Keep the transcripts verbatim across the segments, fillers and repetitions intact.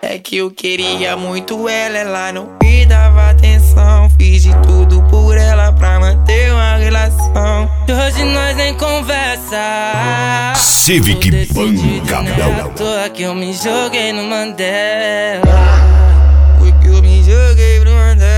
É que eu queria muito ela, ela não me dava atenção. Fiz de tudo por ela pra manter uma relação. Hoje nós nem conversa. Civic Banca. Não é à toa que eu me joguei no Mandela. Foi que eu me joguei pro Mandela.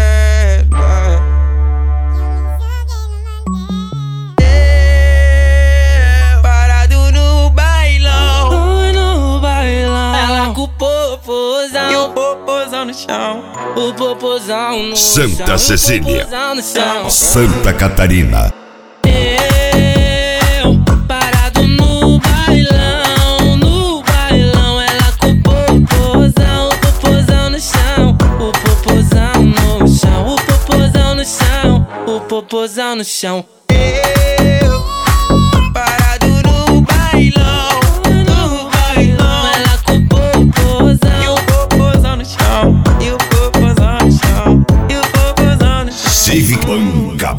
Parado no bailão. Oi, no bailão. Ela com o popozão. E o popozão no chão. O popozão no Santa chão. Cecília. O popozão no chão. Santa Catarina. Eu, parado no bailão, no bailão, ela com o popozão, o popozão no chão, o popozão no chão, o popozão no chão, o popozão no chão. Eu, parado no bailão, no bailão, ela com o popozão, e o popozão no chão, e o popozão no chão, e o popozão no chão. Civic Banca.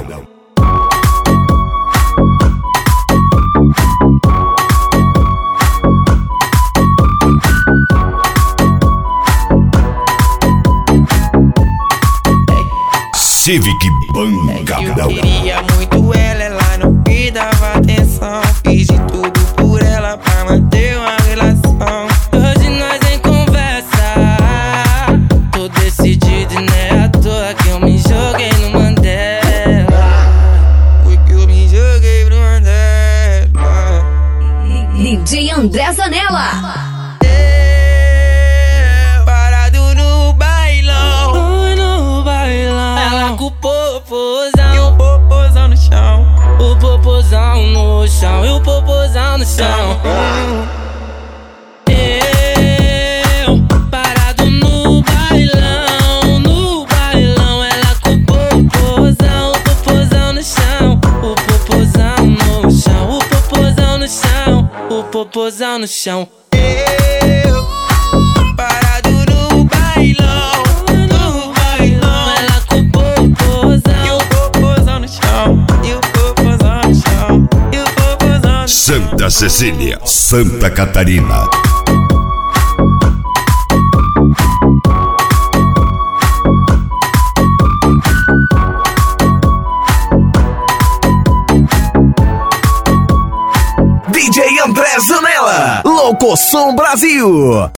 Civic Banca. Eu queria muito ela, ela não me dava atenção. Fiz de tudo por ela pra manter uma relação. Hoje nós nem conversa. Tô decidido e não é à toa que eu me joguei no Mandela. Foi que eu me joguei pro Mandela. D J André Zanella. Parado no bailão. Oi, no bailão. Ela com o E popozão. o popozão no chão. O popozão no chão. E o popozão no chão. Eu, parado no bailão. No bailão. Ela com o popozão. O popozão no chão. O popozão no chão. O popozão no chão. O popozão no chão. Eu, parado no bailão. No bailão. Ela com o E popozão. o popozão no chão. E o popozão no chão. E o popozão no chão. Santa Cecília, Santa Catarina. D J André Zanella, Locoção Brasil.